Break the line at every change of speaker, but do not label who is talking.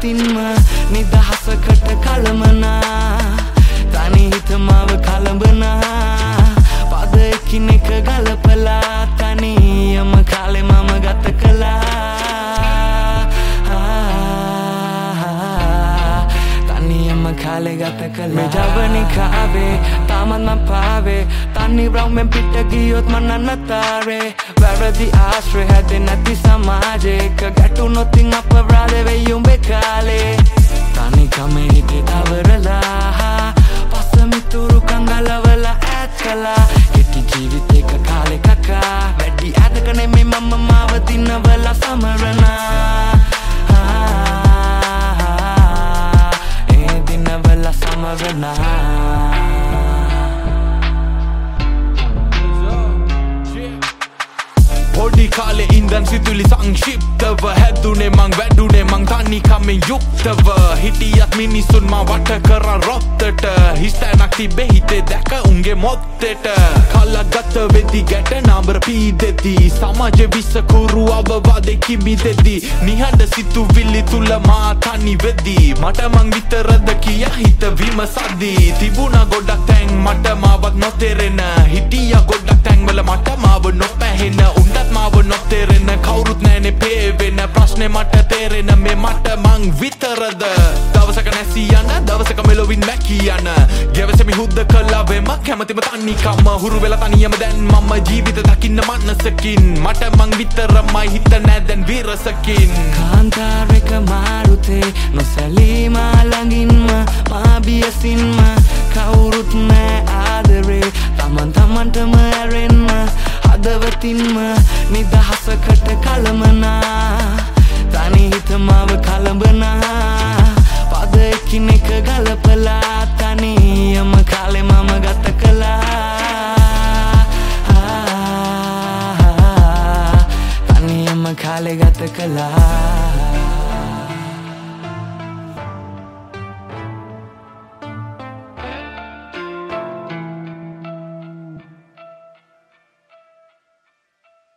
නවතින්ම නිදහසකට කලමනා තනි හිත මාව කලඹනා පද එකිනෙක ගලපලා තනියම කාලේ මම ගත කළා තනියම කාලේ ගත කළා මේ ජවනිකාවේ තාමත් මම පාවේ තනි රවුමෙන් පිට ගියොත් මම නන්නතරේ වැරදි ආශ්‍රය හැදෙන්නේ නැති සමාජයක ගැටුනොත් අපරාධ වෙයි උඹේ කාලේ තනිකමේ හිතේ තවරලා පස්සමිතුරු කංගලවලා ඈත් කළා හිටි ජීවිතේක කාලේ කකා වැඩි අදක නෙමෙයි මම මාව දිනවලා සමරනා ඒ දිනවලා සමරනා
පොඩි කාලේ ඉඳන් සිතුවිලි සංක්ෂිප්තව හැදුනේ මං වැඩුනේ මං තනිකමෙන් යුක්තව හිටියත් මිනිසුන් මා වට කරා රොත්තට හිස්තැනක් තිබේ හිතේ දැක උන්ගේ මොත්තේට කලගත වෙදි ගැට නඹර පීදෙති සමාජෙ විසකුරු අවවාදේ කිමිදෙති නිහඬ සිතුවිලි තුල මා තනි වෙදි මට මං විතරද කියා හිත විමසද්දී තිබුණා ගොඩක් තැන් මට මාවත් නොතේරෙන හිටියා ගොඩක් තැන් වල මට මාව නොපැහෙන මාව නොතේරෙන කවුරුත් නෑනේ පේවෙන ප්‍රශ්නේ මට තේරෙන මේ මට මං විතරද දවසක නැසී යන දවසක මෙලොවින් මැකී යන ගැවසෙමි හුද්ද කළා වෙම කැමතිම තනිකම හුරු වෙලා තනියම දැන් මම ජීවිත දකින්න මනසකින් මට මං විතරමයි හිත නෑ දැන් විරසකින්
කාන්තාරයක මාරුතේ නොසැලී මා ළඟින්ම මා බියසින්ම කවුරුත් නෑ ආදරේ තමන්ටම ඇරෙන්න හදවතින්ම නිදහසකට කලමනා තනි හිත මාව කලඹනා පද එකිනෙක ගලපලා තනියම කාලේ මම ගත කළා තනියම කාලේ ගත කළා